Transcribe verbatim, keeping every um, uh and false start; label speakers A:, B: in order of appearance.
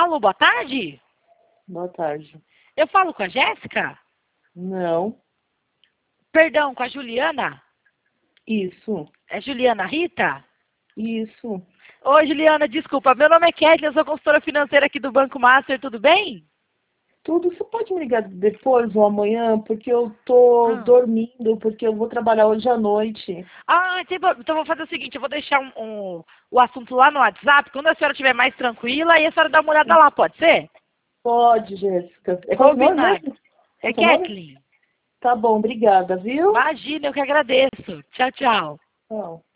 A: Alô, boa tarde?
B: Boa tarde.
A: Eu falo com a Jéssica?
B: Não.
A: Perdão, com a Juliana?
B: Isso.
A: É Juliana Rita?
B: Isso.
A: Oi, Juliana, desculpa. Meu nome é Kathleen, eu sou consultora financeira aqui do Banco Master, tudo bem?
B: Tudo. Você pode me ligar depois ou amanhã? Porque eu tô
A: Ah,
B: dormindo, porque eu vou trabalhar hoje à noite.
A: ah tem pro- então vou fazer o seguinte, eu vou deixar um, um- o assunto lá no WhatsApp, quando a senhora estiver mais tranquila, aí a senhora dá uma olhada lá, pode ser?
B: Pode, Jéssica. É qual o seu nome
A: Combinado.
B: mesmo?
A: É
B: Qual o seu nome?
A: Kathleen.
B: Tá bom, obrigada, viu?
A: Imagina, eu que agradeço. Tchau, tchau.
B: Tchau.